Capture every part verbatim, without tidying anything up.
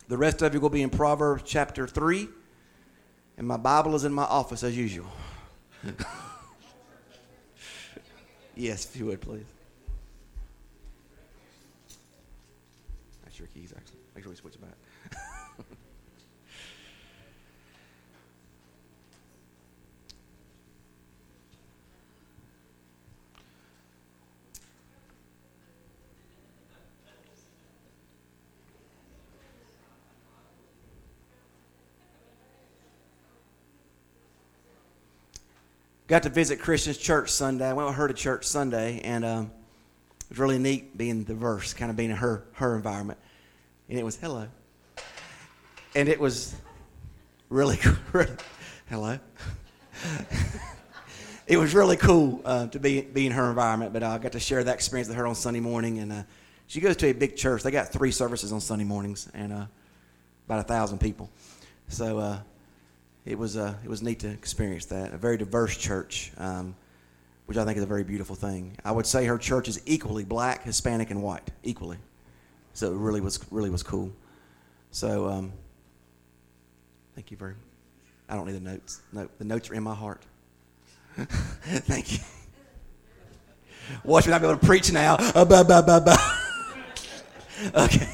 The rest of you will be in Proverbs chapter three. And my Bible is in my office as usual. Yes, if you would, please. That's your keys, actually. Make sure we switch it back. Got to visit Christian's church Sunday. I went with her to church Sunday, and um, it was really neat being diverse, kind of being in her her environment. And it was hello, and it was really really hello. It was really cool uh, to be be in her environment. But I got to share that experience with her on Sunday morning, and uh, she goes to a big church. They got three services on Sunday mornings, and uh, about a thousand people. So. Uh, It was uh, it was neat to experience that. A very diverse church, um, which I think is a very beautiful thing. I would say her church is equally black, Hispanic, and white, equally. So it really was really was cool. So um, thank you very much. I don't need the notes. No, the notes are in my heart. Thank you. Watch me not be able to preach now. Uh, bah, bah, bah, bah. Okay.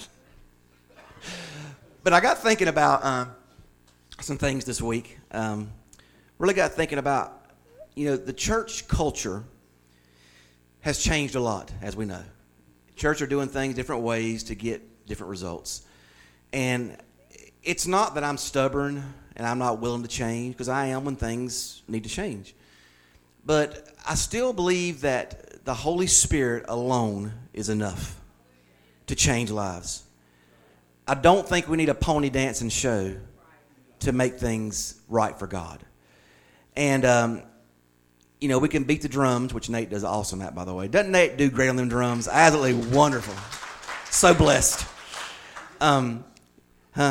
But I got thinking about. Um, Some things this week. Um, really got thinking about, you know, the church culture has changed a lot, as we know. Church are doing things different ways to get different results. And it's not that I'm stubborn and I'm not willing to change, because I am when things need to change. But I still believe that the Holy Spirit alone is enough to change lives. I don't think we need a pony dancing show to make things right for God. And, um, you know, we can beat the drums, which Nate does awesome at, by the way. Doesn't Nate do great on them drums? Absolutely wonderful. So blessed. Um, huh?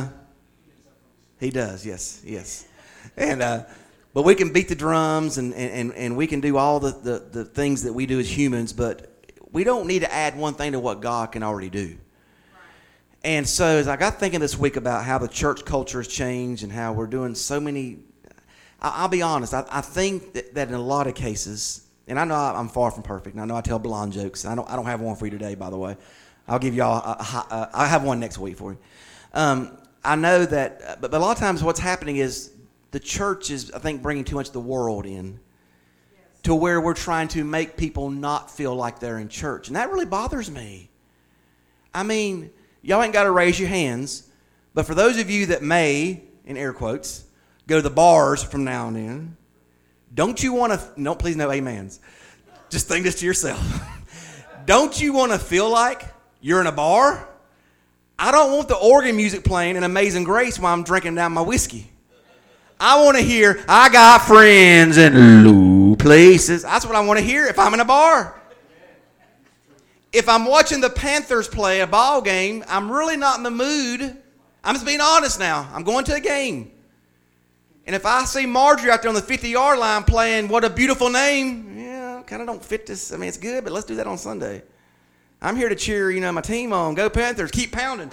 He does, yes, yes. And, uh, but we can beat the drums and, and, and we can do all the, the, the things that we do as humans, but we don't need to add one thing to what God can already do. And so as I got thinking this week about how the church culture has changed and how we're doing so many, I'll be honest, I, I think that, that in a lot of cases, and I know I'm far from perfect, and I know I tell blonde jokes, and I don't, I don't have one for you today, by the way. I'll give y'all, a, a, a, I'll have one next week for you. Um, I know that, but, but a lot of times what's happening is the church is, I think, bringing too much of the world in to where we're trying to make people not feel like they're in church. And that really bothers me. I mean, y'all ain't got to raise your hands, but for those of you that may, in air quotes, go to the bars from now and then, don't you want to, no, please no amens. Just think this to yourself. Don't you want to feel like you're in a bar? I don't want the organ music playing in Amazing Grace while I'm drinking down my whiskey. I want to hear, I got friends in low places. That's what I want to hear if I'm in a bar. If I'm watching the Panthers play a ball game, I'm really not in the mood. I'm just being honest now. I'm going to a game. And if I see Marjorie out there on the fifty-yard line playing What a Beautiful Name, yeah, kind of don't fit this. I mean, it's good, but let's do that on Sunday. I'm here to cheer, you know, my team on. Go Panthers. Keep pounding.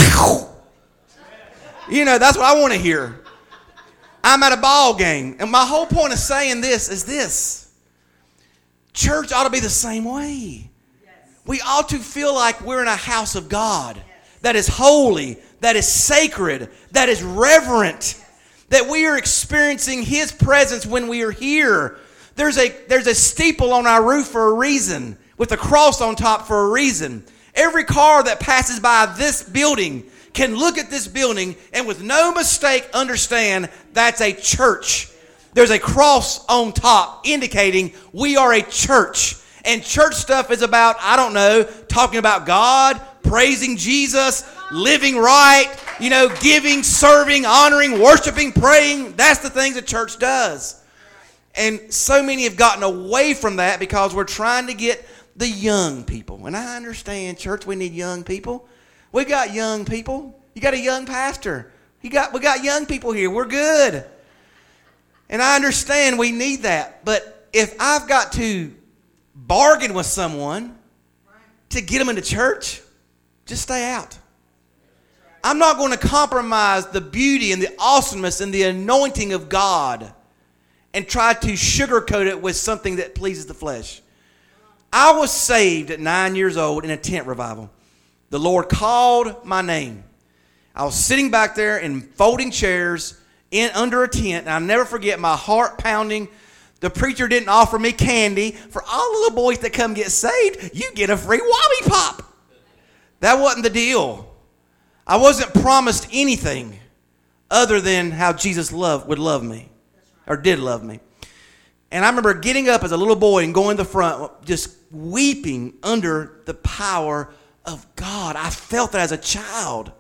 You know, that's what I want to hear. I'm at a ball game. And my whole point of saying this is this. Church ought to be the same way. We ought to feel like we're in a house of God that is holy, that is sacred, that is reverent, that we are experiencing His presence when we are here. There's a, there's a steeple on our roof for a reason, with a cross on top for a reason. Every car that passes by this building can look at this building and with no mistake understand that's a church. There's a cross on top indicating we are a church. And church stuff is about, I don't know, talking about God, praising Jesus, living right, you know, giving, serving, honoring, worshiping, praying. That's the things the church does. And so many have gotten away from that because we're trying to get the young people. And I understand, church, we need young people. We got young people. You got a young pastor. You got we got young people here. We're good. And I understand we need that. But if I've got to bargain with someone to get them into church, just stay out. I'm not going to compromise the beauty and the awesomeness and the anointing of God and try to sugarcoat it with something that pleases the flesh. I was saved at nine years old in a tent revival. The Lord called my name. I was sitting back there in folding chairs in under a tent, and I'll never forget my heart pounding. The preacher didn't offer me candy. For all the little boys that come get saved, you get a free Wobby Pop. That wasn't the deal. I wasn't promised anything other than how Jesus loved, would love me, or did love me. And I remember getting up as a little boy and going to the front, just weeping under the power of God. I felt that as a child.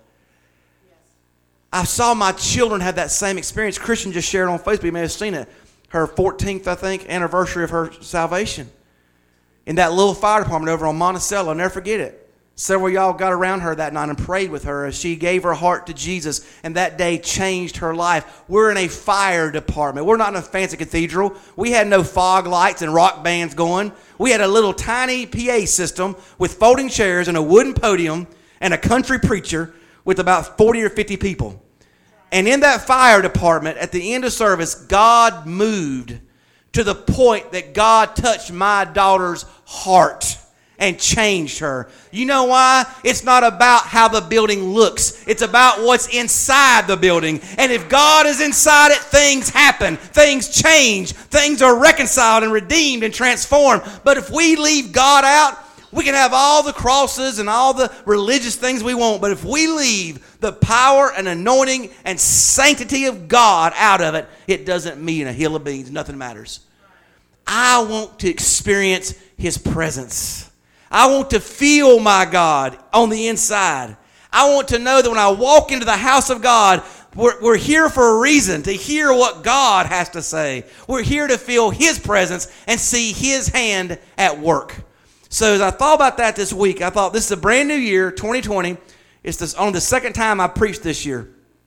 I saw my children have that same experience. Christian just shared on Facebook. You may have seen it. Her fourteenth, I think, anniversary of her salvation. In that little fire department over on Monticello. I'll never forget it. Several of y'all got around her that night and prayed with her as she gave her heart to Jesus. And that day changed her life. We're in a fire department. We're not in a fancy cathedral. We had no fog lights and rock bands going. We had a little tiny P A system with folding chairs and a wooden podium and a country preacher with about forty or fifty people. And in that fire department, at the end of service, God moved to the point that God touched my daughter's heart and changed her. You know why? It's not about how the building looks. It's about what's inside the building. And if God is inside it, things happen. Things change. Things are reconciled and redeemed and transformed. But if we leave God out, we can have all the crosses and all the religious things we want, but if we leave the power and anointing and sanctity of God out of it, it doesn't mean a hill of beans. Nothing matters. I want to experience His presence. I want to feel my God on the inside. I want to know that when I walk into the house of God, we're, we're here for a reason, to hear what God has to say. We're here to feel His presence and see His hand at work. So as I thought about that this week, I thought this is a brand new year, twenty twenty. It's this, only the second time I preached this year.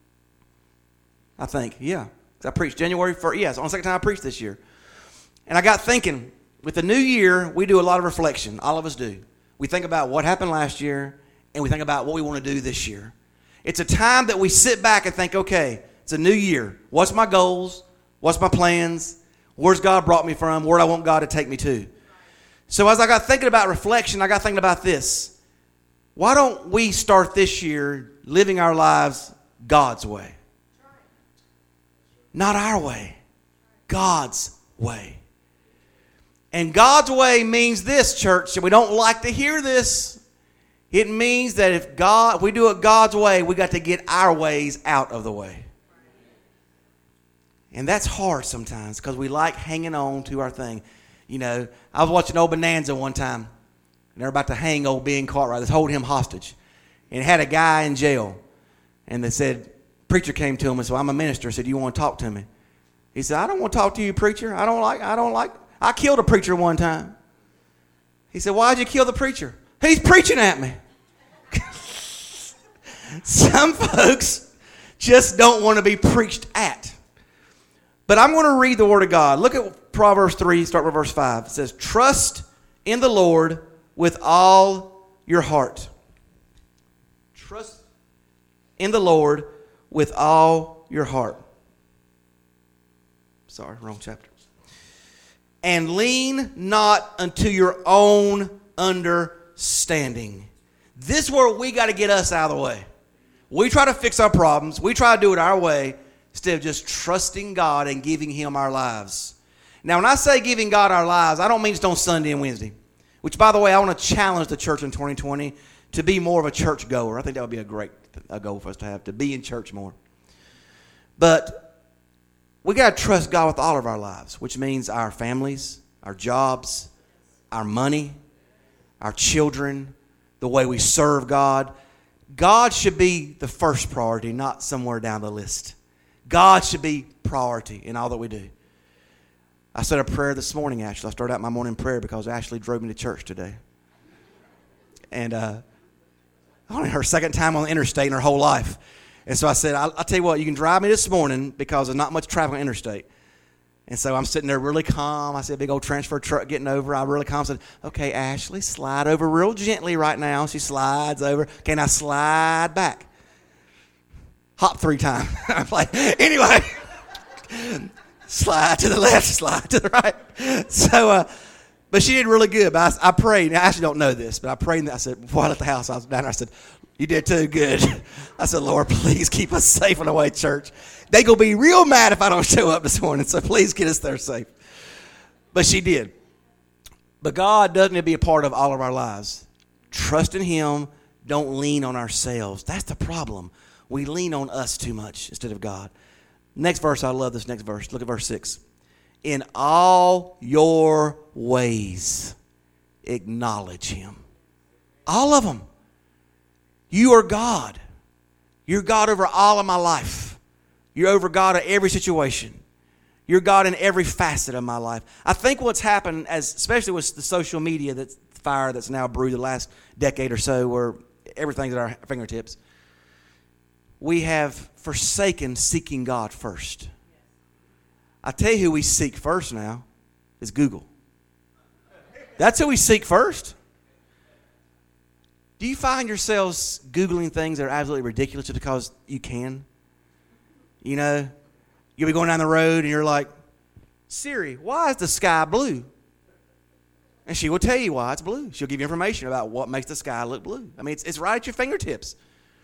I think, yeah. I preached January first. Yeah, it's only the second time I preached this year. And I got thinking, with the new year, we do a lot of reflection. All of us do. We think about what happened last year, and we think about what we want to do this year. It's a time that we sit back and think, okay, it's a new year. What's my goals? What's my plans? Where's God brought me from? Where do I want God to take me to? So as I got thinking about reflection, I got thinking about this. Why don't we start this year living our lives God's way? Not our way. God's way. And God's way means this, church, and we don't like to hear this. It means that if God, if we do it God's way, we got to get our ways out of the way. And that's hard sometimes because we like hanging on to our thing. You know, I was watching old Bonanza one time, and they're about to hang old Ben Cartwright. Let's hold him hostage. And it had a guy in jail. And they said, preacher came to him and said, I'm a minister. I said, you want to talk to me? He said, I don't want to talk to you, preacher. I don't like, I don't like, I killed a preacher one time. He said, why'd you kill the preacher? He's preaching at me. Some folks just don't want to be preached at. But I'm going to read the Word of God. Look at Proverbs three, start with verse five. It says, trust in the Lord with all your heart. Trust in the Lord with all your heart. Sorry, wrong chapter. And lean not unto your own understanding. This is where we got to get us out of the way. We try to fix our problems. We try to do it our way instead of just trusting God and giving Him our lives. Now, when I say giving God our lives, I don't mean just on Sunday and Wednesday. Which, by the way, I want to challenge the church in twenty twenty to be more of a church goer. I think that would be a great a goal for us to have, to be in church more. But we got to trust God with all of our lives, which means our families, our jobs, our money, our children, the way we serve God. God should be the first priority, not somewhere down the list. God should be priority in all that we do. I said a prayer this morning, actually. I started out my morning prayer because Ashley drove me to church today. And uh, only her second time on the interstate in her whole life. And so I said, I'll, I'll tell you what, you can drive me this morning because there's not much traffic on the interstate. And so I'm sitting there really calm. I see a big old transfer truck getting over. I really calm. I said, okay, Ashley, slide over real gently right now. She slides over. Okay, now slide back. hop three times. I'm like, anyway, slide to the left, slide to the right. So, uh, but she did really good. But I, I prayed. I actually don't know this, but I prayed. And I said, before I left the house, I was down there. I said, you did too good. I said, Lord, please keep us safe on the way to church. They going to be real mad if I don't show up this morning, so please get us there safe. But she did. But God doesn't need to be a part of all of our lives. Trust in him. Don't lean on ourselves. That's the problem. We lean on us too much instead of God. Next verse, I love this next verse. Look at verse six. In all your ways, acknowledge him. All of them. You are God. You're God over all of my life. You're over God in every situation. You're God in every facet of my life. I think what's happened, as especially with the social media that's fire that's now brewed the last decade or so, where everything's at our fingertips, we have forsaken seeking God first. I tell you who we seek first now is Google. That's who we seek first. Do you find yourselves Googling things that are absolutely ridiculous just because you can? You know, you'll be going down the road and you're like, Siri, why is the sky blue? And she will tell you why it's blue. She'll give you information about what makes the sky look blue. I mean, it's, it's right at your fingertips.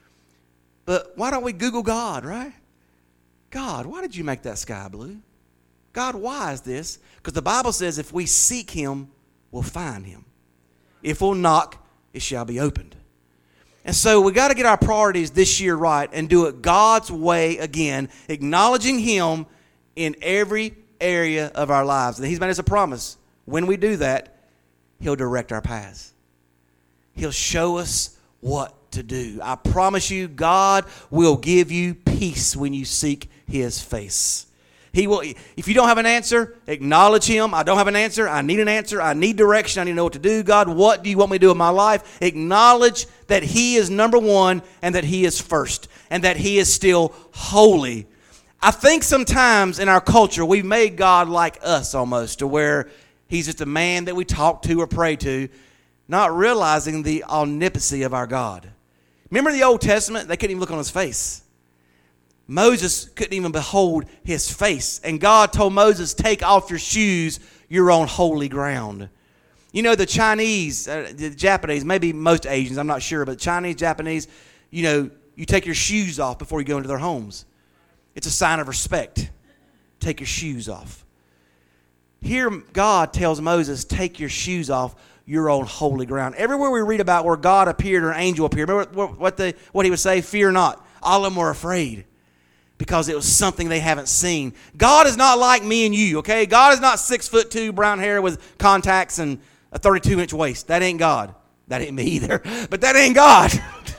But why don't we Google God, right? God, why did you make that sky blue? God, why is this? Because the Bible says if we seek him, we'll find him. If we'll knock, it shall be opened. And so we got to get our priorities this year right and do it God's way again, acknowledging him in every area of our lives. And he's made us a promise. When we do that, he'll direct our paths. He'll show us what to do. I promise you, God will give you peace when you seek his face. He will. If you don't have an answer, acknowledge him. I don't have an answer. I need an answer. I need direction. I need to know what to do. God, what do you want me to do in my life? Acknowledge that he is number one and that he is first and that he is still holy. I think sometimes in our culture we've made God like us almost, to where he's just a man that we talk to or pray to, not realizing the omnipotency of our God. Remember the Old Testament? They couldn't even look on his face. Moses couldn't even behold his face. And God told Moses, take off your shoes, you're on holy ground. You know, the Chinese, uh, the Japanese, maybe most Asians, I'm not sure, but Chinese, Japanese, you know, you take your shoes off before you go into their homes. It's a sign of respect. Take your shoes off. Here, God tells Moses, take your shoes off, you're on holy ground. Everywhere we read about where God appeared or an angel appeared, remember what, the, what he would say? Fear not. All of them were afraid, because it was something they haven't seen. God is not like me and you, okay? God is not six foot two, brown hair with contacts and a thirty-two inch waist. That ain't God. That ain't me either. But that ain't God.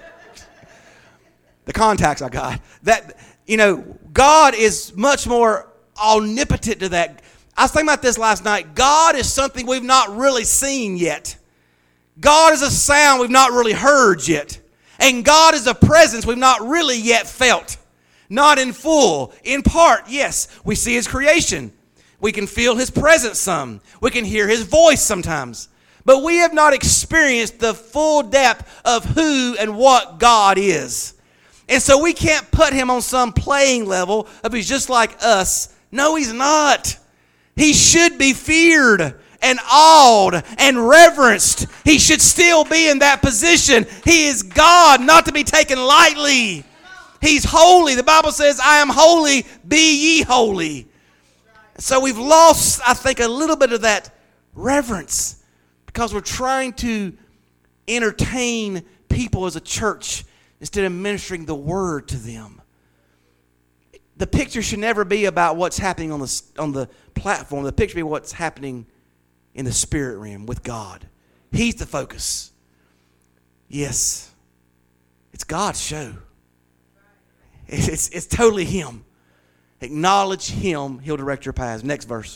The contacts I got. That, you know, God is much more omnipotent to that. I was thinking about this last night. God is something we've not really seen yet. God is a sound we've not really heard yet. And God is a presence we've not really yet felt. Not in full, in part, yes. We see his creation. We can feel his presence some. We can hear his voice sometimes. But we have not experienced the full depth of who and what God is. And so we can't put him on some playing level of he's just like us. No, he's not. He should be feared and awed and reverenced. He should still be in that position. He is God, not to be taken lightly. He's holy. The Bible says, I am holy, be ye holy. So we've lost, I think, a little bit of that reverence because we're trying to entertain people as a church instead of ministering the word to them. The picture should never be about what's happening on the, on the platform. The picture should be what's happening in the spirit realm with God. He's the focus. Yes, it's God's show. It's, it's totally him. Acknowledge him. He'll direct your paths. Next verse.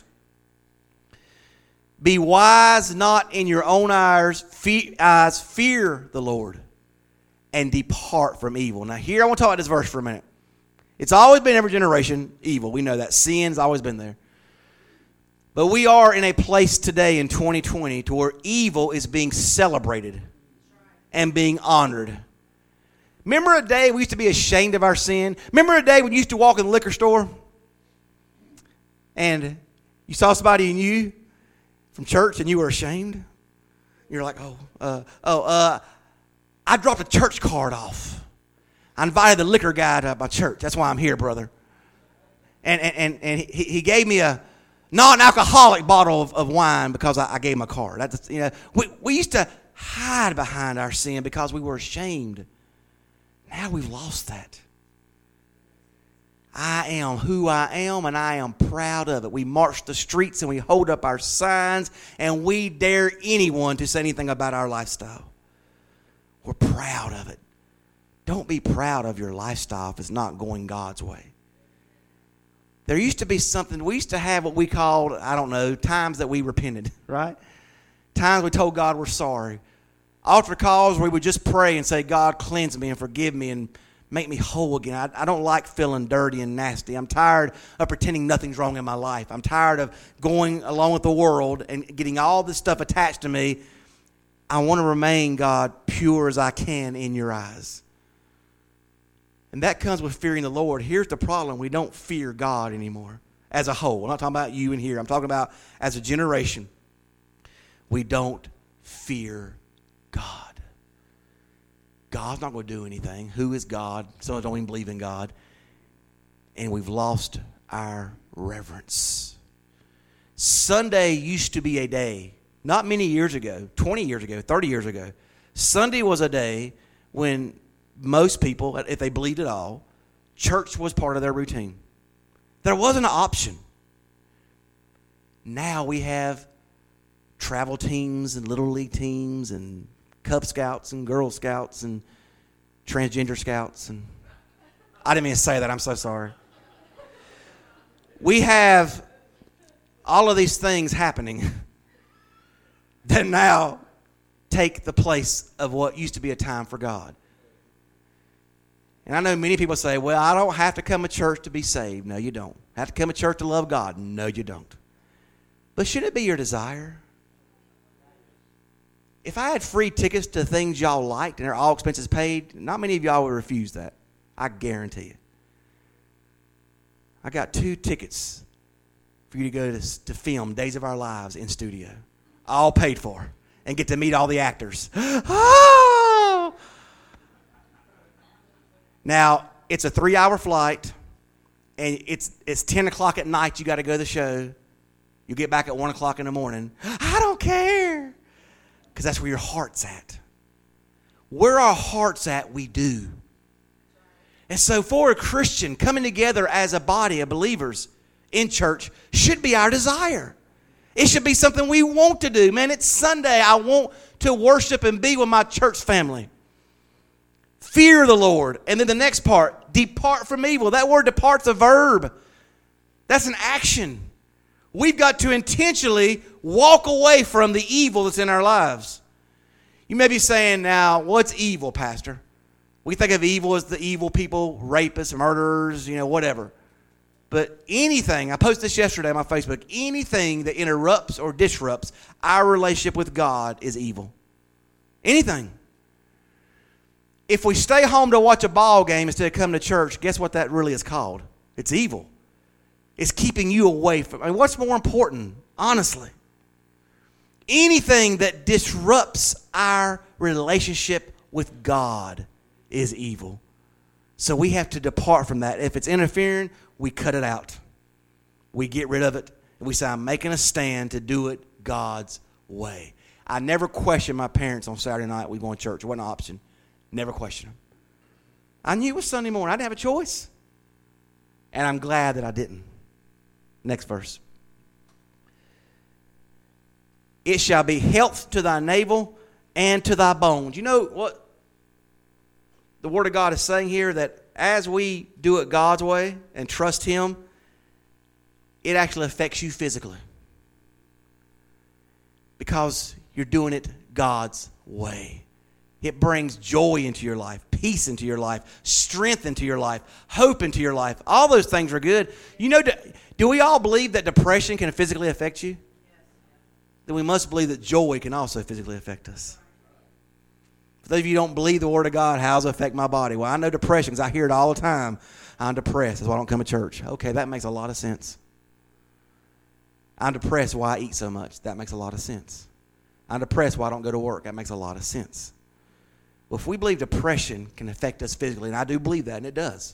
Be wise not in your own eyes. Eyes fear the Lord and depart from evil. Now here I want to talk about this verse for a minute. It's always been every generation evil. We know that. Sin's always been there. But we are in a place today in twenty twenty to where evil is being celebrated and being honored. Remember a day we used to be ashamed of our sin? Remember a day when you used to walk in the liquor store and you saw somebody you knew from church and you were ashamed? You're like, oh, uh, oh, uh, I dropped a church card off. I invited the liquor guy to my church. That's why I'm here, brother. And and and, and he, he gave me a non-alcoholic bottle of, of wine because I, I gave him a card. That's, you know, we, we used to hide behind our sin because we were ashamed. Now we've lost that. I am who I am, and I am proud of it. We march the streets and we hold up our signs, and we dare anyone to say anything about our lifestyle. We're proud of it. Don't be proud of your lifestyle if it's not going God's way. There used to be something, we used to have what we called, I don't know, times that we repented, right? Times we told God we're sorry. Altar calls where we would just pray and say, God, cleanse me and forgive me and make me whole again. I, I don't like feeling dirty and nasty. I'm tired of pretending nothing's wrong in my life. I'm tired of going along with the world and getting all this stuff attached to me. I want to remain, God, pure as I can in your eyes. And that comes with fearing the Lord. Here's the problem. We don't fear God anymore as a whole. I'm not talking about you in here. I'm talking about as a generation. We don't fear God. God's not going to do anything. Who is God? Some don't even believe in God. And we've lost our reverence. Sunday used to be a day, not many years ago, twenty years ago, thirty years ago. Sunday was a day when most people, if they believed at all, church was part of their routine. There wasn't an option. Now we have travel teams and Little League teams and Cub Scouts and Girl Scouts and transgender scouts. And I didn't mean to say that. I'm so sorry. We have all of these things happening that now take the place of what used to be a time for God. And I know many people say, well, I don't have to come to church to be saved. No, you don't. Have to come to church to love God. No, you don't. But should it be your desire? If I had free tickets to things y'all liked and they're all expenses paid, not many of y'all would refuse that. I guarantee you. I got two tickets for you to go to, to film Days of Our Lives in studio. All paid for. And get to meet all the actors. Oh! Now, it's a three-hour flight, and it's it's ten o'clock at night. You got to go to the show. You get back at one o'clock in the morning. I don't care. Because that's where your heart's at. Where our heart's at, we do. And so for a Christian, coming together as a body of believers in church should be our desire. It should be something we want to do. Man, it's Sunday. I want to worship and be with my church family. Fear the Lord. And then the next part, depart from evil. That word depart's a verb. That's an action. We've got to intentionally walk away from the evil that's in our lives. You may be saying now, what's evil, Pastor? We think of evil as the evil people, rapists, murderers, you know, whatever. But anything, I posted this yesterday on my Facebook, anything that interrupts or disrupts our relationship with God is evil. Anything. If we stay home to watch a ball game instead of coming to church, guess what that really is called? It's evil. It's keeping you away from, I mean, what's more important, honestly? Anything that disrupts our relationship with God is evil. So we have to depart from that. If it's interfering, we cut it out. We get rid of it. And we say, I'm making a stand to do it God's way. I never questioned my parents on Saturday night. We go to church. It wasn't an option. Never questioned them. I knew it was Sunday morning. I didn't have a choice. And I'm glad that I didn't. Next verse. It shall be health to thy navel and to thy bones. You know what the Word of God is saying here? That as we do it God's way and trust Him, it actually affects you physically. Because you're doing it God's way. It brings joy into your life, peace into your life, strength into your life, hope into your life. All those things are good. You know, do, do we all believe that depression can physically affect you? Yes. Then we must believe that joy can also physically affect us. For those of you who don't believe the Word of God, how does it affect my body? Well, I know depression because I hear it all the time. I'm depressed. That's why I don't come to church. Okay, that makes a lot of sense. I'm depressed why I eat so much. That makes a lot of sense. I'm depressed why I don't go to work. That makes a lot of sense. Well, if we believe depression can affect us physically, and I do believe that, and it does,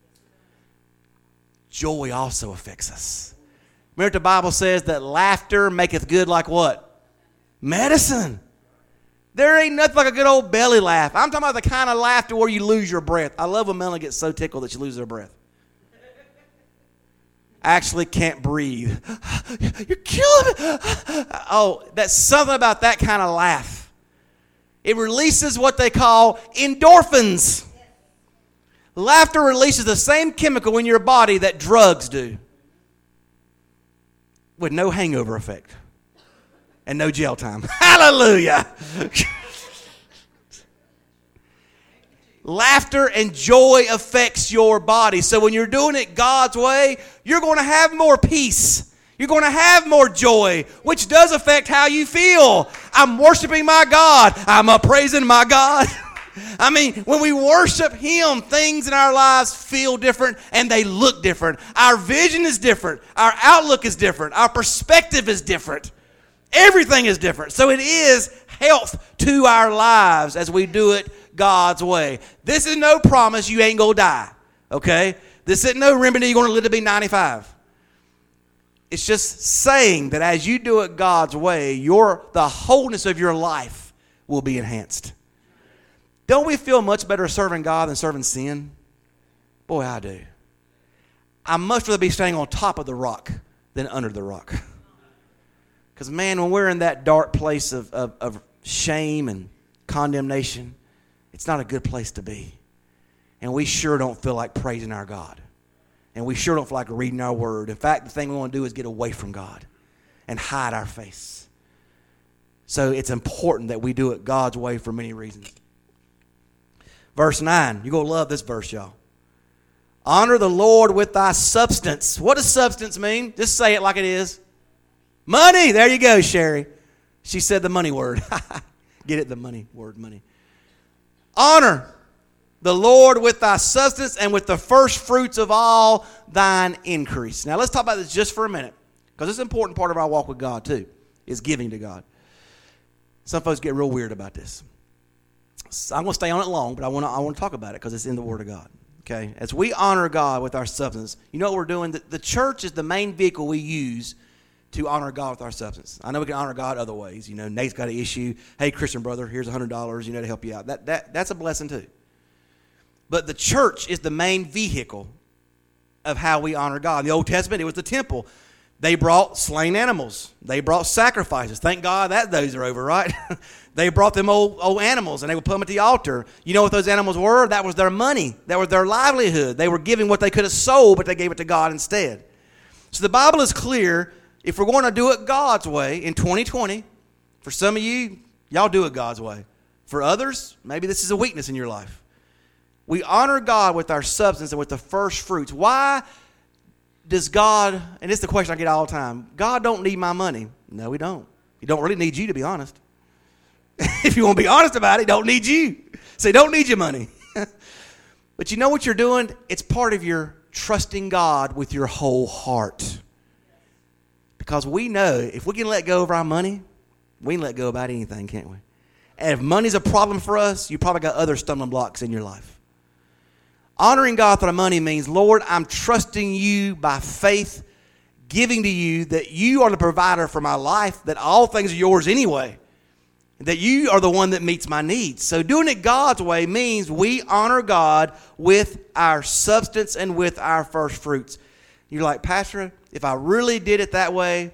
joy also affects us. Remember what the Bible says, that laughter maketh good like what? Medicine. There ain't nothing like a good old belly laugh. I'm talking about the kind of laughter where you lose your breath. I love when Melanie gets so tickled that she loses her breath. Actually can't breathe. You're killing me. Oh, that's something about that kind of laugh. It releases what they call endorphins. Laughter releases the same chemical in your body that drugs do, with no hangover effect and no jail time. Hallelujah. Laughter and joy affects your body. So when you're doing it God's way, you're going to have more peace. You're going to have more joy, which does affect how you feel. I'm worshiping my God. I'm up praising my God. I mean, when we worship Him, things in our lives feel different and they look different. Our vision is different. Our outlook is different. Our perspective is different. Everything is different. So it is health to our lives as we do it God's way. This is no promise you ain't going to die, okay? This isn't no remedy you're going to live to be ninety-five. It's just saying that as you do it God's way, your the wholeness of your life will be enhanced. Don't we feel much better serving God than serving sin? Boy, I do. I'd much rather be standing on top of the rock than under the rock. Because, man, when we're in that dark place of, of, of shame and condemnation, it's not a good place to be. And we sure don't feel like praising our God. And we sure don't feel like reading our word. In fact, the thing we want to do is get away from God and hide our face. So it's important that we do it God's way for many reasons. Verse nine, you're going to love this verse, y'all. Honor the Lord with thy substance. What does substance mean? Just say it like it is. Money. There you go, Sherry. She said the money word. Get it, the money word, money. Honor the Lord with thy substance and with the first fruits of all thine increase. Now let's talk about this just for a minute, because it's an important part of our walk with God too, is giving to God. Some folks get real weird about this. So I'm going to stay on it long, but I want to I want to talk about it because it's in the Word of God. Okay, as we honor God with our substance, you know what we're doing? The, the church is the main vehicle we use to honor God with our substance. I know we can honor God other ways. You know, Nate's got an issue. Hey, Christian brother, here's one hundred dollars, you know, to help you out. That that that's a blessing too. But the church is the main vehicle of how we honor God. In the Old Testament, it was the temple. They brought slain animals. They brought sacrifices. Thank God that those are over, right? They brought them old, old animals, and they would put them at the altar. You know what those animals were? That was their money. That was their livelihood. They were giving what they could have sold, but they gave it to God instead. So the Bible is clear. If we're going to do it God's way in twenty twenty, for some of you, y'all do it God's way. For others, maybe this is a weakness in your life. We honor God with our substance and with the first fruits. Why does God, and this is the question I get all the time, God don't need my money. No, he don't. He don't really need you, to be honest. If you want to be honest about it, he don't need you. So he don't need your money. But you know what you're doing? It's part of your trusting God with your whole heart. Because we know if we can let go of our money, we can let go about anything, can't we? And if money's a problem for us, you probably got other stumbling blocks in your life. Honoring God with our money means, Lord, I'm trusting you by faith, giving to you that you are the provider for my life, that all things are yours anyway, that you are the one that meets my needs. So doing it God's way means we honor God with our substance and with our first fruits. You're like, Pastor, if I really did it that way,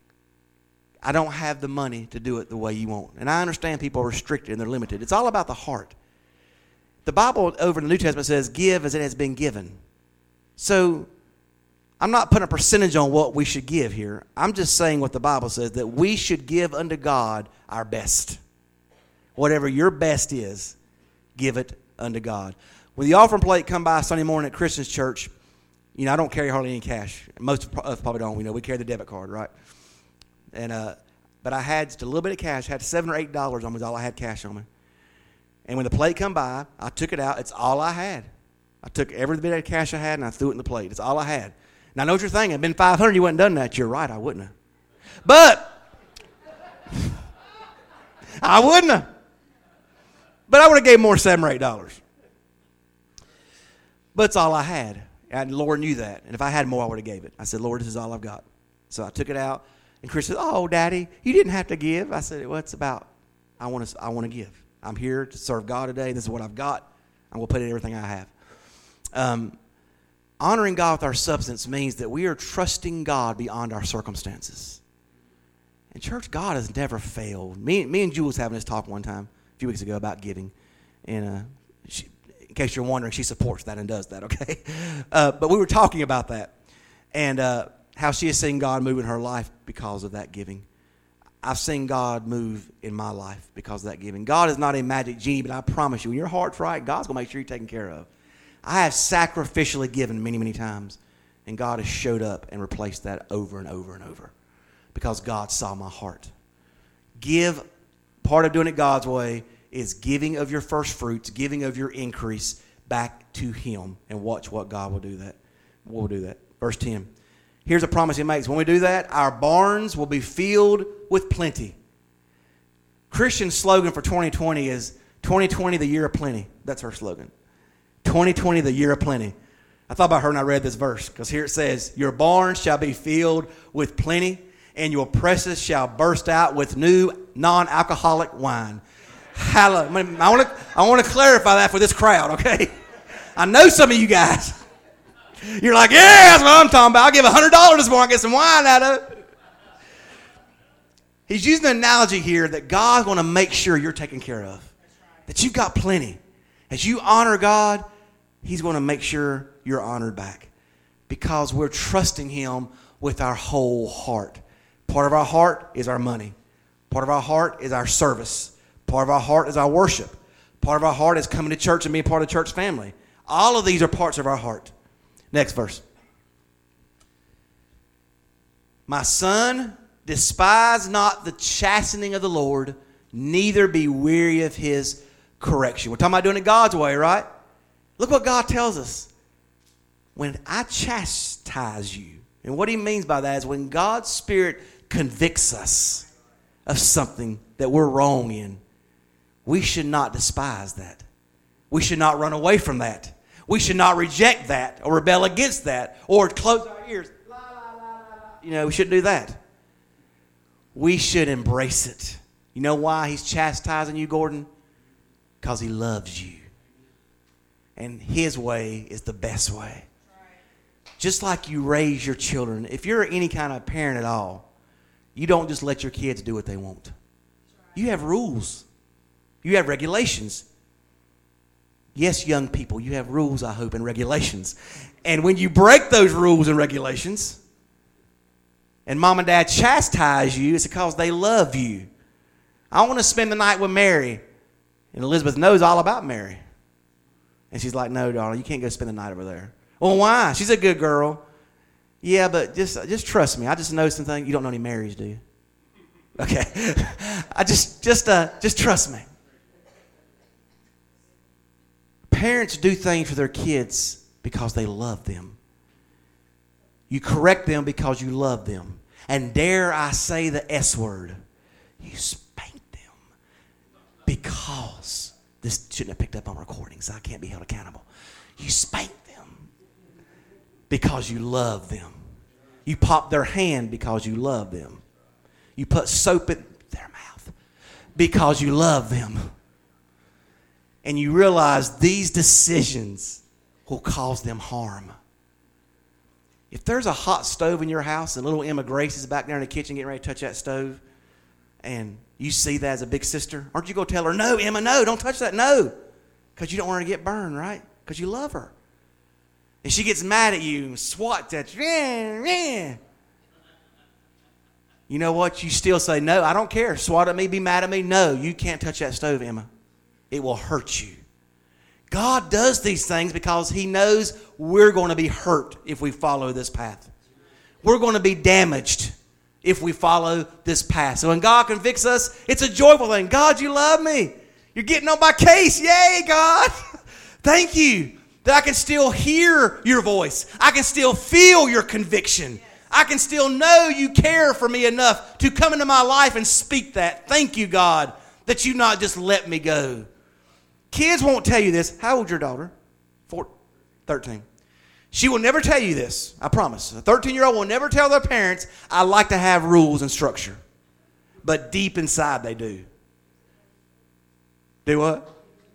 I don't have the money to do it the way you want. And I understand people are restricted and they're limited. It's all about the heart. The Bible over in the New Testament says, give as it has been given. So I'm not putting a percentage on what we should give here. I'm just saying what the Bible says, that we should give unto God our best. Whatever your best is, give it unto God. When the offering plate come by Sunday morning at Christian's church, you know, I don't carry hardly any cash. Most of us probably don't. We know we carry the debit card, right? And uh, but I had just a little bit of cash. I had seven or eight dollars on me. All I had cash on me. And when the plate come by, I took it out. It's all I had. I took every bit of cash I had and I threw it in the plate. It's all I had. And I know what you're thinking. It'd been five hundred, you wouldn't have done that. You're right, I wouldn't have. But I wouldn't have. But I would have gave more seven or eight dollars. But it's all I had. And the Lord knew that. And if I had more, I would have gave it. I said, Lord, this is all I've got. So I took it out. And Chris said, oh, Daddy, you didn't have to give. I said, well, it's about, I want to, I want to give. I'm here to serve God today. This is what I've got. I'm going to put in everything I have. Um, honoring God with our substance means that we are trusting God beyond our circumstances. And church, God has never failed. Me, me and Jules having this talk one time, a few weeks ago, about giving. And uh, she, in case you're wondering, she supports that and does that, okay? Uh, but we were talking about that. And uh, how she has seen God move in her life because of that giving. I've seen God move in my life because of that giving. God is not a magic genie, but I promise you, when your heart's right, God's going to make sure you're taken care of. I have sacrificially given many, many times, and God has showed up and replaced that over and over and over because God saw my heart. Give, part of doing it God's way is giving of your first fruits, giving of your increase back to Him, and watch what God will do that. We'll do that. Verse ten. Here's a promise He makes. When we do that, our barns will be filled with plenty. Christian slogan for twenty twenty is twenty twenty, the year of plenty. That's her slogan. twenty twenty, the year of plenty. I thought about her when I read this verse, because here it says, your barns shall be filled with plenty, and your presses shall burst out with new non-alcoholic wine. Hallelujah. I want to I want to clarify that for this crowd, okay? I know some of you guys. You're like, yeah, that's what I'm talking about. I'll give one hundred dollars this morning, get some wine out of it. He's using an analogy here that God's going to make sure you're taken care of. That you've got plenty. As you honor God, He's going to make sure you're honored back. Because we're trusting Him with our whole heart. Part of our heart is our money. Part of our heart is our service. Part of our heart is our worship. Part of our heart is coming to church and being part of the church family. All of these are parts of our heart. Next verse. My son, despise not the chastening of the Lord, neither be weary of His correction. We're talking about doing it God's way, right? Look what God tells us. When I chastise you, and what He means by that is when God's Spirit convicts us of something that we're wrong in, we should not despise that. We should not run away from that. We should not reject that or rebel against that or close our ears. La, la, la, la, la. You know, we shouldn't do that. We should embrace it. You know why He's chastising you, Gordon? Because He loves you. And His way is the best way. Just like you raise your children. If you're any kind of parent at all, you don't just let your kids do what they want. You have rules. You have regulations. Yes, young people, you have rules, I hope, and regulations. And when you break those rules and regulations, and mom and dad chastise you, it's because they love you. I want to spend the night with Mary. And Elizabeth knows all about Mary. And she's like, no, darling, you can't go spend the night over there. Well, why? She's a good girl. Yeah, but just just trust me. I just know something. You don't know any Marys, do you? Okay. I just just uh just trust me. Parents do things for their kids because they love them. You correct them because you love them. And dare I say the S word, you spank them because this shouldn't have picked up on recording, so I can't be held accountable. You spank them because you love them. You pop their hand because you love them. You put soap in their mouth because you love them. And you realize these decisions will cause them harm. If there's a hot stove in your house and little Emma Grace is back there in the kitchen getting ready to touch that stove, and you see that as a big sister, aren't you going to tell her, no, Emma, no, don't touch that, no, because you don't want her to get burned, right? Because you love her. And she gets mad at you and swats at you. Rah, rah. You know what? You still say, no, I don't care. Swat at me, be mad at me. No, you can't touch that stove, Emma. It will hurt you. God does these things because He knows we're going to be hurt if we follow this path. We're going to be damaged if we follow this path. So when God convicts us, it's a joyful thing. God, you love me. You're getting on my case. Yay, God. Thank you that I can still hear your voice. I can still feel your conviction. I can still know you care for me enough to come into my life and speak that. Thank you, God, that you not just let me go. Kids won't tell you this. How old's your daughter? Four, thirteen. She will never tell you this, I promise. A thirteen-year-old will never tell their parents, I like to have rules and structure. But deep inside they do. Do what?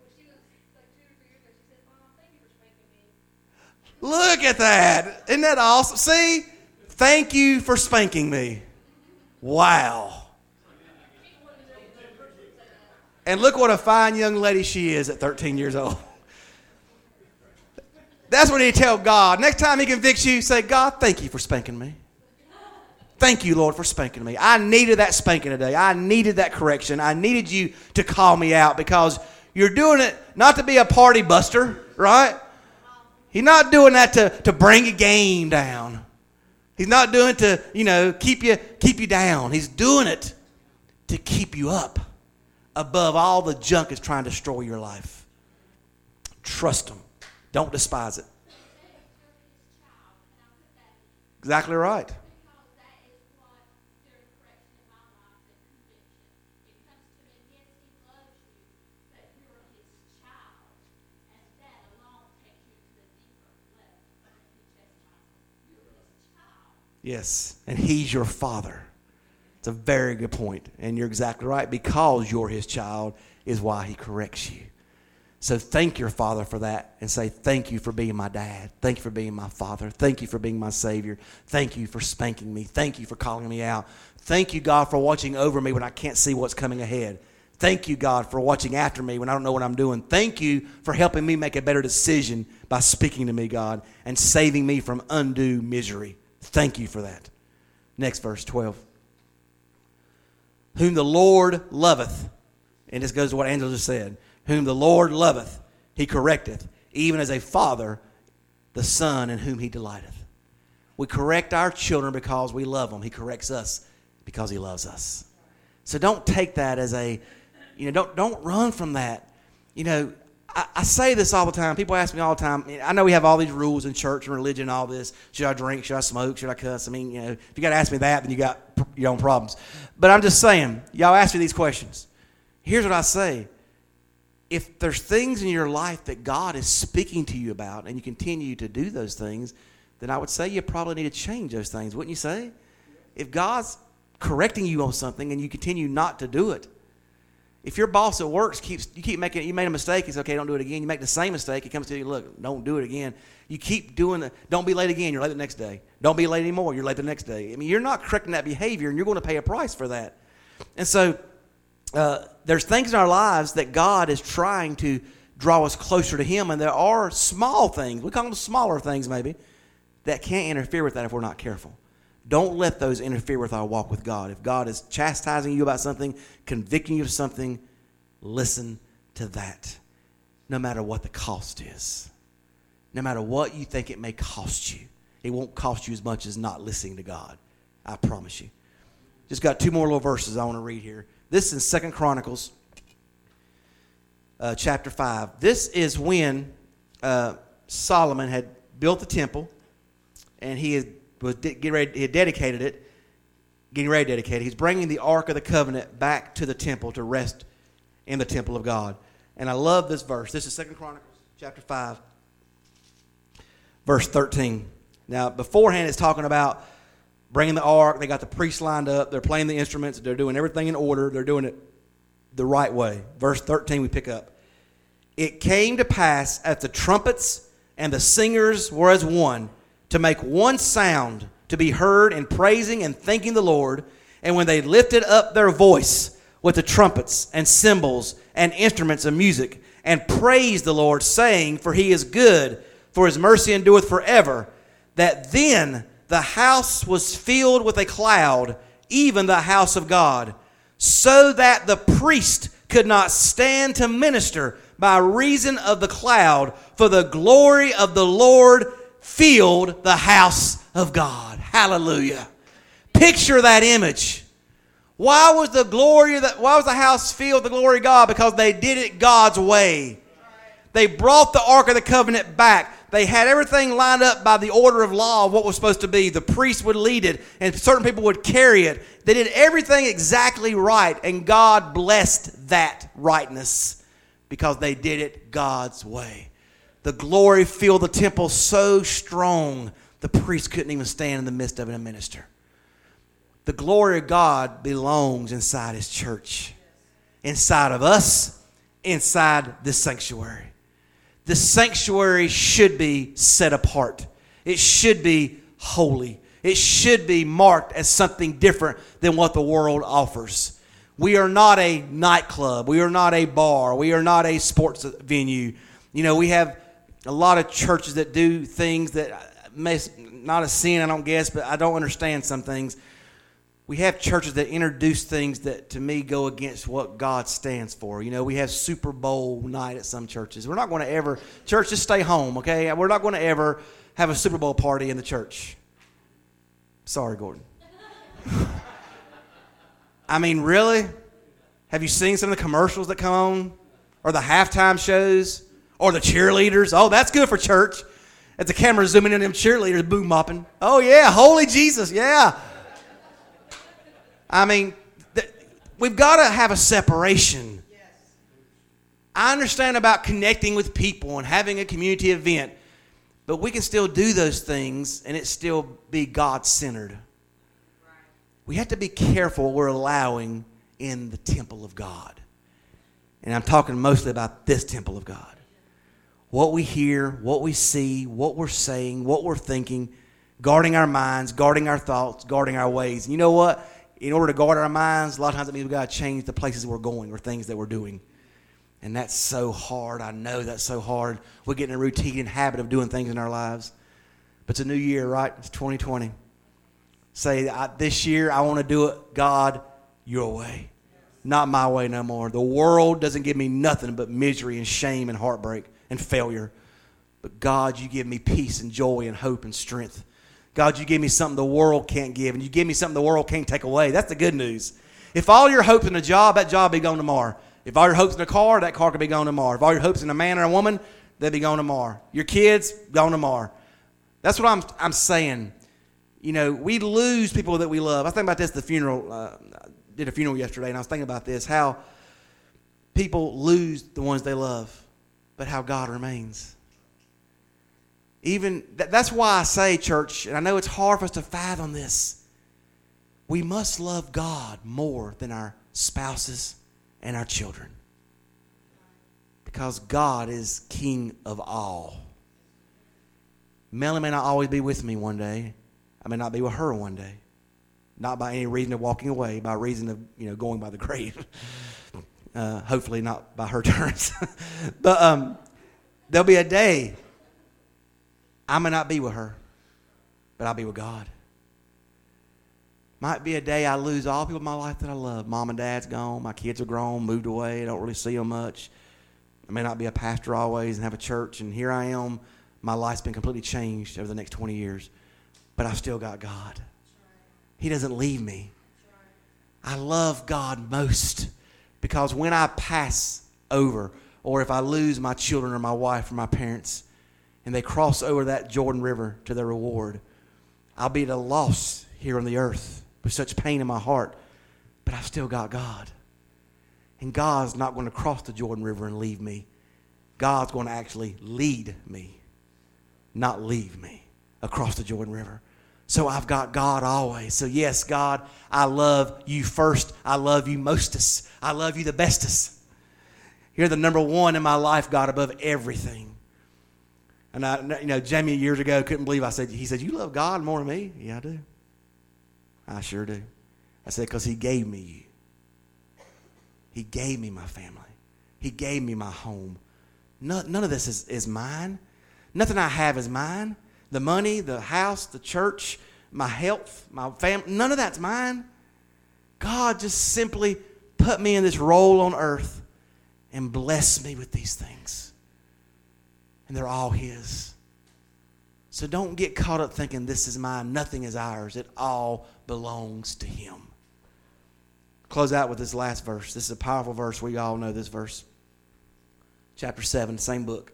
Look at that. Isn't that awesome? See? Thank you for spanking me. Wow. And look what a fine young lady she is at thirteen years old. That's what he tell God. Next time he convicts you, say, God, thank you for spanking me. Thank you, Lord, for spanking me. I needed that spanking today. I needed that correction. I needed you to call me out because you're doing it not to be a party buster, right? He's not doing that to, to bring your game down. He's not doing it to, you know, keep you keep you down. He's doing it to keep you up above all the junk that's trying to destroy your life. Trust him. Don't despise it. Exactly right. Yes, and he's your father. It's a very good point, and you're exactly right. Because you're his child is why he corrects you. So thank your father for that and say, thank you for being my dad. Thank you for being my father. Thank you for being my savior. Thank you for spanking me. Thank you for calling me out. Thank you, God, for watching over me when I can't see what's coming ahead. Thank you, God, for watching after me when I don't know what I'm doing. Thank you for helping me make a better decision by speaking to me, God, and saving me from undue misery. Thank you for that. Next verse, twelve. Whom the Lord loveth, and this goes to what Angela just said, whom the Lord loveth, he correcteth, even as a father, the son in whom he delighteth. We correct our children because we love them. He corrects us because he loves us. So don't take that as a, you know, don't don't run from that. You know, I, I say this all the time. People ask me all the time. I know we have all these rules in church and religion and all this. Should I drink? Should I smoke? Should I cuss? I mean, you know, if you got to ask me that, then you got your own problems. But I'm just saying, y'all ask me these questions. Here's what I say. If there's things in your life that God is speaking to you about and you continue to do those things, then I would say you probably need to change those things, wouldn't you say? If God's correcting you on something and you continue not to do it, if your boss at work keeps, you keep making, you made a mistake, it's okay, don't do it again. You make the same mistake, he comes to you, look, don't do it again. You keep doing the, don't be late again, you're late the next day. Don't be late anymore, you're late the next day. I mean, you're not correcting that behavior and you're going to pay a price for that. And so, Uh, there's things in our lives that God is trying to draw us closer to him, and there are small things, we call them smaller things maybe, that can't interfere with that if we're not careful. Don't let those interfere with our walk with God. If God is chastising you about something, convicting you of something, listen to that, no matter what the cost is. No matter what you think it may cost you, it won't cost you as much as not listening to God. I promise you. Just got two more little verses I want to read here. This is in Second Chronicles, uh, chapter five. This is when uh, Solomon had built the temple, and he had, was de- getting ready, he had dedicated it, getting ready to dedicate it. He's bringing the Ark of the Covenant back to the temple to rest in the temple of God. And I love this verse. This is Second Chronicles, chapter five, verse thirteen. Now, beforehand, it's talking about bringing the ark. They got the priests lined up. They're playing the instruments. They're doing everything in order. They're doing it the right way. Verse thirteen we pick up. It came to pass as the trumpets and the singers were as one to make one sound to be heard in praising and thanking the Lord. And when they lifted up their voice with the trumpets and cymbals and instruments of music and praised the Lord, saying, for he is good, for his mercy endureth forever, that then the house was filled with a cloud, even the house of God, so that the priest could not stand to minister by reason of the cloud, for the glory of the Lord filled the house of God. Hallelujah. Picture that image. Why was the glory of the, why was the house filled with the glory of God? Because they did it God's way. They brought the Ark of the Covenant back. They had everything lined up by the order of law of what was supposed to be. The priest would lead it, and certain people would carry it. They did everything exactly right, and God blessed that rightness because they did it God's way. The glory filled the temple so strong, the priest couldn't even stand in the midst of it and minister. The glory of God belongs inside His church, inside of us, inside this sanctuary. The sanctuary should be set apart. It should be holy. It should be marked as something different than what the world offers. We are not a nightclub. We are not a bar. We are not a sports venue. You know, we have a lot of churches that do things that may not a sin, I don't guess, but I don't understand some things. We have churches that introduce things that, to me, go against what God stands for. You know, we have Super Bowl night at some churches. We're not going to ever, church, just stay home, okay? We're not going to ever have a Super Bowl party in the church. Sorry, Gordon. I mean, really? Have you seen some of the commercials that come on? Or the halftime shows? Or the cheerleaders? Oh, that's good for church. As the camera's zooming in on them cheerleaders, boom mopping. Oh, yeah, holy Jesus, yeah. I mean, th- we've got to have a separation. Yes. I understand about connecting with people and having a community event, but we can still do those things and it still be God-centered. Right. We have to be careful what we're allowing in the temple of God. And I'm talking mostly about this temple of God. What we hear, what we see, what we're saying, what we're thinking, guarding our minds, guarding our thoughts, guarding our ways. And you know what? In order to guard our minds, a lot of times it means we've got to change the places we're going or things that we're doing. And that's so hard. I know that's so hard. We're getting a routine and habit of doing things in our lives. But it's a new year, right? It's twenty twenty. Say, I, this year I want to do it, God, your way. Not my way no more. The world doesn't give me nothing but misery and shame and heartbreak and failure. But God, you give me peace and joy and hope and strength. God, you give me something the world can't give, and you give me something the world can't take away. That's the good news. If all your hope's in a job, that job will be gone tomorrow. If all your hope's in a car, that car could be gone tomorrow. If all your hope's in a man or a woman, they'll be gone tomorrow. Your kids, gone tomorrow. That's what I'm I'm saying. You know, we lose people that we love. I was thinking about this at the funeral. Uh, I did a funeral yesterday, and I was thinking about this, how people lose the ones they love, but how God remains. Even th- that's why I say, church, and I know it's hard for us to fathom this, we must love God more than our spouses and our children. Because God is King of all. Melanie may not always be with me one day. I may not be with her one day. Not by any reason of walking away, by reason of, you know, going by the grave. Uh, hopefully not by her terms. But um, there'll be a day I may not be with her, but I'll be with God. Might be a day I lose all people in my life that I love. Mom and dad's gone. My kids are grown, moved away. I don't really see them much. I may not be a pastor always and have a church, and here I am. My life's been completely changed over the next twenty years, but I've still got God. He doesn't leave me. I love God most because when I pass over, or if I lose my children or my wife or my parents, and they cross over that Jordan River to their reward, I'll be at a loss here on the earth with such pain in my heart, but I've still got God. And God's not going to cross the Jordan River and leave me. God's going to actually lead me, not leave me across the Jordan River. So I've got God always. So yes, God, I love you first. I love you mostest. I love you the bestest. You're the number one in my life, God, above everything. And I, you know, Jamie years ago couldn't believe I said, he said, you love God more than me? Yeah, I do. I sure do. I said, because he gave me you. He gave me my family. He gave me my home. None, none of this is, is mine. Nothing I have is mine. The money, the house, the church, my health, my family, none of that's mine. God just simply put me in this role on earth and blessed me with these things. And they're all his. So don't get caught up thinking this is mine. Nothing is ours. It all belongs to him. Close out with this last verse. This is a powerful verse. We all know this verse. Chapter seven, same book.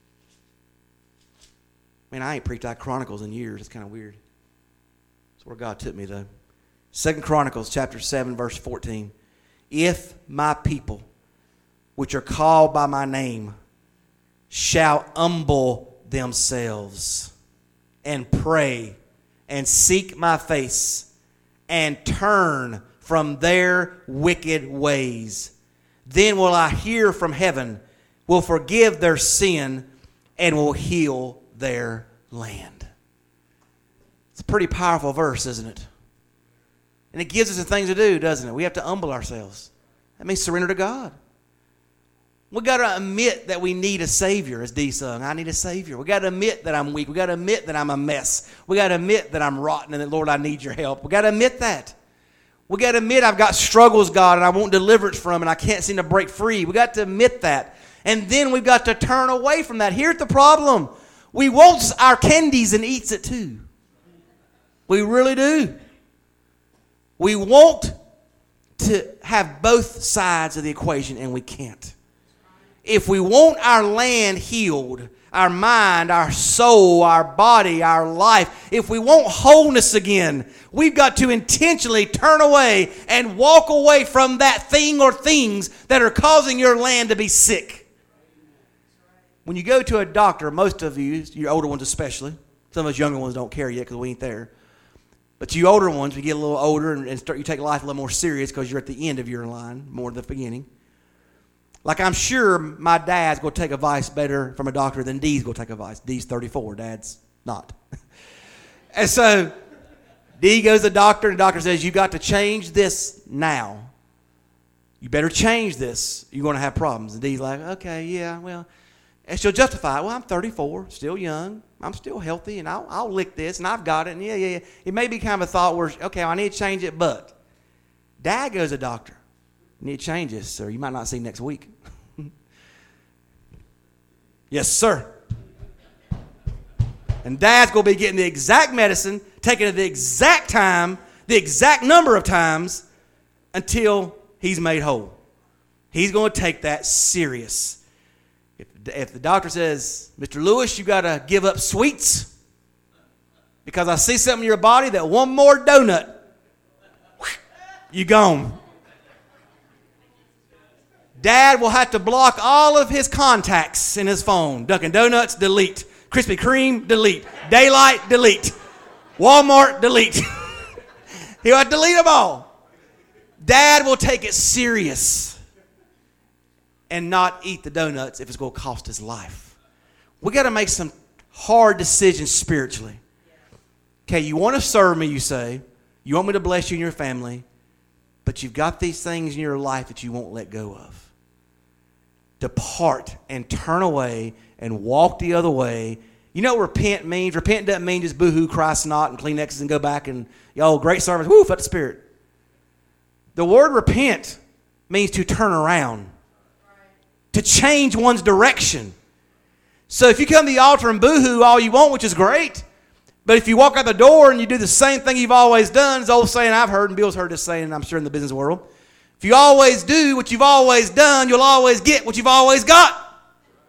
Man, I ain't preached out Chronicles in years. It's kind of weird. That's where God took me, though. Second Chronicles, chapter seven, verse fourteen. If my people, which are called by my name, shall humble themselves and pray and seek my face and turn from their wicked ways, then will I hear from heaven, will forgive their sin, and will heal their land. It's a pretty powerful verse, isn't it? And it gives us the things to do, doesn't it? We have to humble ourselves. That means surrender to God. We got to admit that we need a Savior, as Dee sung. I need a Savior. We got to admit that I'm weak. We got to admit that I'm a mess. We got to admit that I'm rotten and that, Lord, I need your help. We got to admit that. We got to admit I've got struggles, God, and I want deliverance from, and I can't seem to break free. We got to admit that. And then we've got to turn away from that. Here's the problem. We want our candies and eats it too. We really do. We want to have both sides of the equation, and we can't. If we want our land healed, our mind, our soul, our body, our life, if we want wholeness again, we've got to intentionally turn away and walk away from that thing or things that are causing your land to be sick. When you go to a doctor, most of you, your older ones especially, some of us younger ones don't care yet because we ain't there. But you older ones, you get a little older and, and start, you take life a little more serious because you're at the end of your line, more than the beginning. Like I'm sure my dad's going to take advice better from a doctor than Dee's going to take advice. Dee's thirty-four, Dad's not. And so Dee goes to the doctor, and the doctor says, you got to change this now. You better change this. You're going to have problems. And Dee's like, okay, yeah, well. And she'll justify it. Well, I'm thirty-four, still young. I'm still healthy, and I'll, I'll lick this, and I've got it. And yeah, yeah, yeah. It may be kind of a thought where, okay, I need to change it, but Dad goes to the doctor. You need to change this, sir. You might not see next week. Yes, sir. And Dad's going to be getting the exact medicine, taking it the exact time, the exact number of times until he's made whole. He's going to take that serious. If, if the doctor says, Mister Lewis, you got to give up sweets because I see something in your body that one more donut, you gone. Dad will have to block all of his contacts in his phone. Dunkin' Donuts, delete. Krispy Kreme, delete. Daylight, delete. Walmart, delete. He'll have to delete them all. Dad will take it serious and not eat the donuts if it's going to cost his life. We got to make some hard decisions spiritually. Okay, you want to serve me, you say. You want me to bless you and your family. But you've got these things in your life that you won't let go of. Depart and turn away and walk the other way. You know what repent means? Repent doesn't mean just boo-hoo, cry snot, and Kleenexes and go back and, yo, great service, woo, felt the Spirit. The word repent means to turn around, to change one's direction. So if you come to the altar and boo-hoo all you want, which is great, but if you walk out the door and you do the same thing you've always done, it's the old saying I've heard, and Bill's heard this saying, and I'm sure in the business world, if you always do what you've always done, you'll always get what you've always got.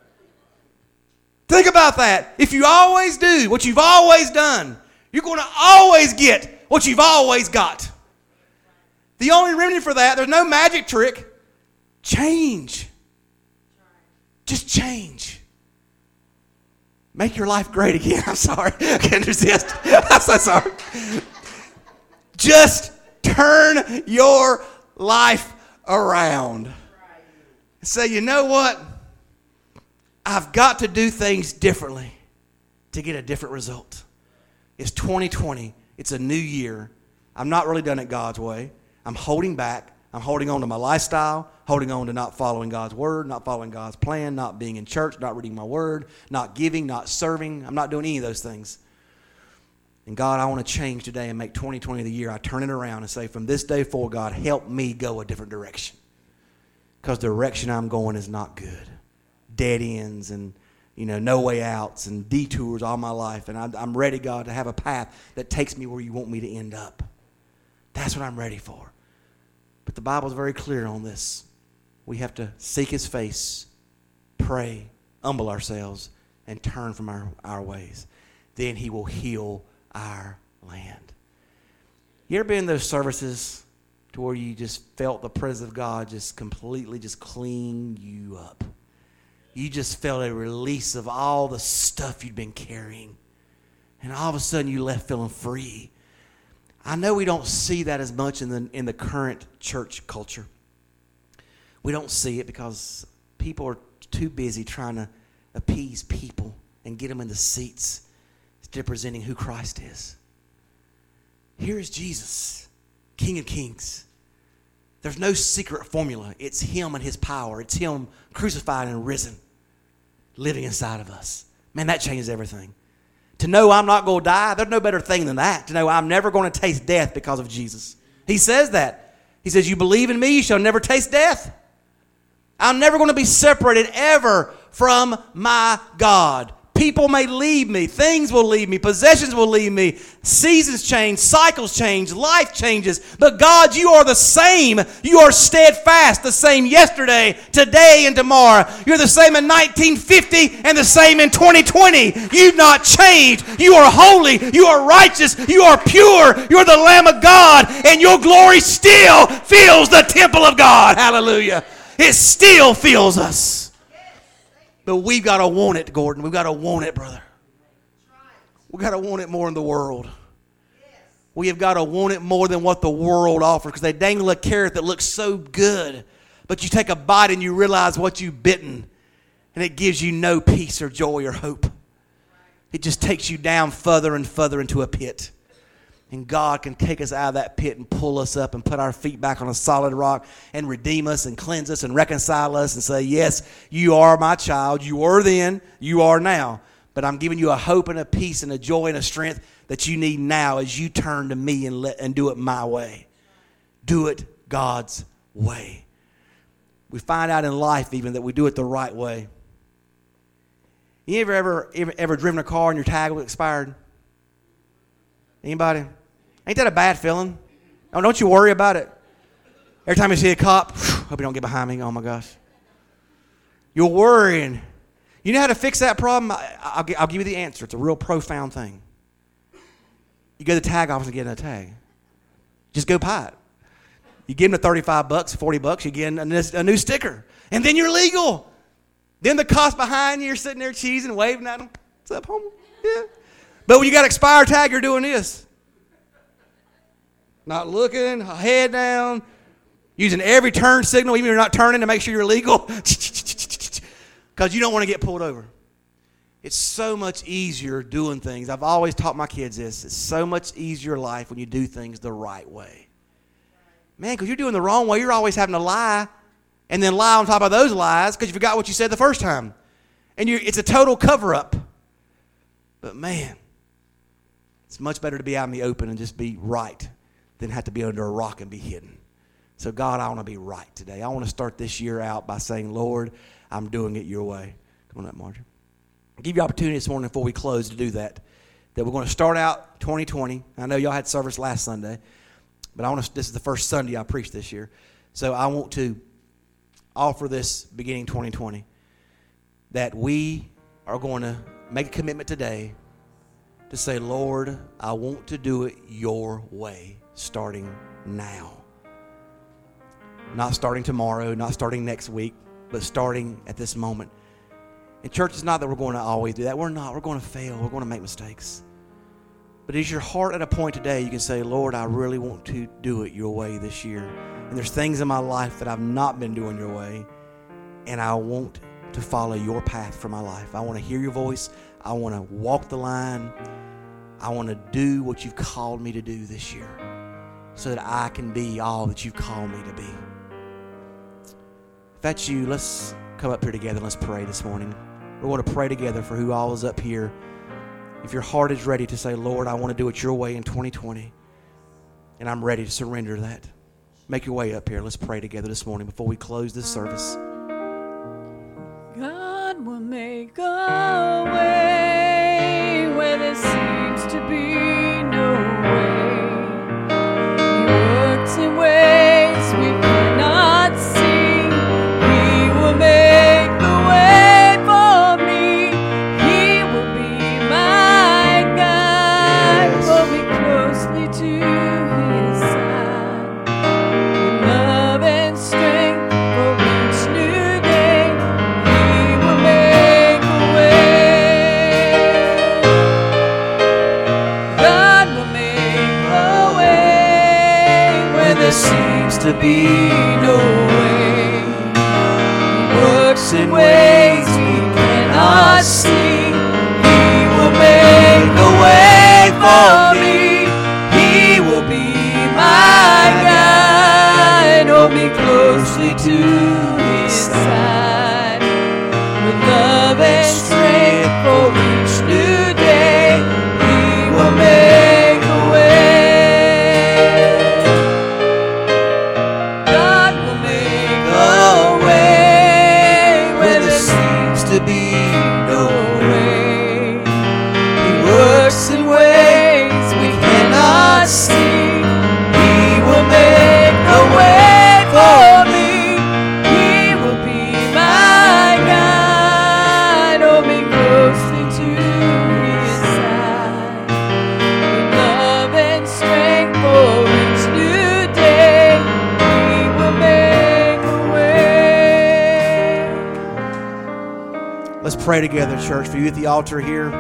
Think about that. If you always do what you've always done, you're going to always get what you've always got. The only remedy for that, there's no magic trick. Change. Just change. Make your life great again. I'm sorry. I can't resist. I'm so sorry. Just turn your life around. Say, you know what? I've got to do things differently to get a different result. It's twenty twenty. It's a new year. I'm not really done it God's way. I'm holding back. I'm holding on to my lifestyle, holding on to not following God's word, not following God's plan, not being in church, not reading my word, not giving, not serving. I'm not doing any of those things. And God, I want to change today and make twenty twenty the year I turn it around and say, from this day forward, God, help me go a different direction. Because the direction I'm going is not good. Dead ends and, you know, no way outs and detours all my life. And I, I'm ready, God, to have a path that takes me where you want me to end up. That's what I'm ready for. But the Bible is very clear on this. We have to seek his face, pray, humble ourselves, and turn from our, our ways. Then he will heal our land. You ever been in those services to where you just felt the presence of God just completely just clean you up? You just felt a release of all the stuff you'd been carrying. And all of a sudden you left feeling free. I know we don't see that as much in the in the current church culture. We don't see it because people are too busy trying to appease people and get them in the seats instead of presenting who Christ is. Here is Jesus, King of Kings. There's no secret formula. It's him and his power. It's him crucified and risen, living inside of us. Man, that changes everything. To know I'm not going to die, there's no better thing than that. To know I'm never going to taste death because of Jesus. He says that. He says, you believe in me, you shall never taste death. I'm never going to be separated ever from my God. People may leave me. Things will leave me. Possessions will leave me. Seasons change. Cycles change. Life changes. But God, you are the same. You are steadfast. The same yesterday, today, and tomorrow. You're the same in nineteen fifty and the same in twenty twenty. You've not changed. You are holy. You are righteous. You are pure. You're the Lamb of God. And your glory still fills the temple of God. Hallelujah. It still fills us. But we've got to want it, Gordon. We've got to want it, brother. We've got to want it more in the world. We have got to want it more than what the world offers, because they dangle a carrot that looks so good, but you take a bite and you realize what you've bitten, and it gives you no peace or joy or hope. It just takes you down further and further into a pit. And God can take us out of that pit and pull us up and put our feet back on a solid rock and redeem us and cleanse us and reconcile us and say, yes, you are my child. You were then, you are now. But I'm giving you a hope and a peace and a joy and a strength that you need now as you turn to me and let and do it my way. Do it God's way. We find out in life even that we do it the right way. You ever ever ever, ever driven a car and your tag was expired? Anybody? Ain't that a bad feeling? Oh, don't you worry about it. Every time you see a cop, hope you don't get behind me. Oh, my gosh. You're worrying. You know how to fix that problem? I'll, I'll give you the answer. It's a real profound thing. You go to the tag office and get a tag. Just go buy it. You give them the thirty-five bucks, forty bucks, you get a, a new sticker. And then you're legal. Then the cops behind you, you're sitting there cheesing, waving at them. What's up, homie? Yeah. But when you got an expired tag, you're doing this. Not looking, head down, using every turn signal, even if you're not turning, to make sure you're legal. Because you don't want to get pulled over. It's so much easier doing things. I've always taught my kids this. It's so much easier life when you do things the right way. Man, because you're doing the wrong way, you're always having to lie and then lie on top of those lies because you forgot what you said the first time. And you're, it's a total cover-up. But man, it's much better to be out in the open and just be right than have to be under a rock and be hidden. So God, I want to be right today. I want to start this year out by saying, Lord, I'm doing it your way. Come on up, Marjorie. I'll give you opportunity this morning before we close to do that. That we're going to start out twenty twenty. I know y'all had service last Sunday, but I want to, this is the first Sunday I preached this year. So I want to offer this beginning twenty twenty, that we are going to make a commitment today to say, Lord, I want to do it your way, starting now. Not starting tomorrow, not starting next week, but starting at this moment. And church, it's not that we're going to always do that. We're not. We're going to fail. We're going to make mistakes. But is your heart at a point today you can say, Lord, I really want to do it your way this year. And there's things in my life that I've not been doing your way, and I want to follow your path for my life. I want to hear your voice. I want to walk the line. I want to do what you've called me to do this year so that I can be all that you've called me to be. If that's you, let's come up here together and let's pray this morning. We're going to pray together for who all is up here. If your heart is ready to say, Lord, I want to do it your way in twenty twenty, and I'm ready to surrender that, make your way up here. Let's pray together this morning before we close this service. God will make a way where there seems to be no way. He works in ways we seems to be no way. He works in ways we cannot see. He will make a way for me. He will be my guide. Hold me closely to His side. With love and strength for each new day, He will make a way. God will make a way where there seems to be no way. He works in ways we cannot see. He will make a way for me. He will be my guide. Hold me closely to His side. With love and strength for each new day, He will make a way. Let's pray together, church, for you at the altar here.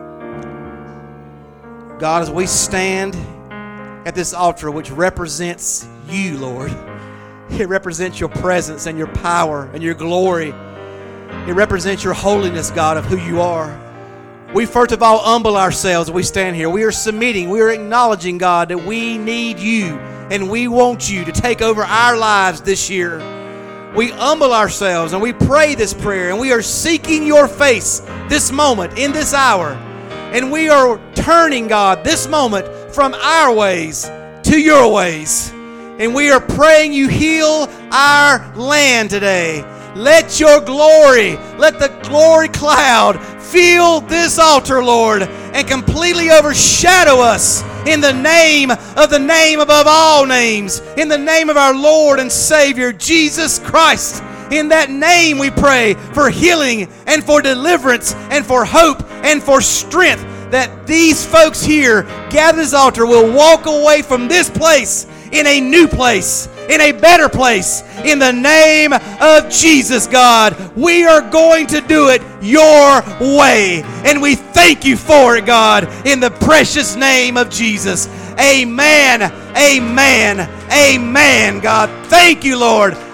God, as we stand at this altar, which represents you, Lord, it represents your presence and your power and your glory. It represents your holiness, God, of who you are. We first of all humble ourselves as we stand here. We are submitting. We are acknowledging, God, that we need you and we want you to take over our lives this year. We humble ourselves and we pray this prayer, and we are seeking your face this moment, in this hour. And we are turning, God, this moment from our ways to your ways. And we are praying you heal our land today. Let your glory, let the glory cloud fill this altar, Lord, and completely overshadow us in the name of the name above all names, in the name of our Lord and Savior, Jesus Christ. In that name we pray for healing and for deliverance and for hope and for strength, that these folks here gathered at this altar will walk away from this place in a new place, in a better place. In the name of Jesus, God, we are going to do it your way. And we thank you for it, God, in the precious name of Jesus. Amen, amen, amen, God. Thank you, Lord.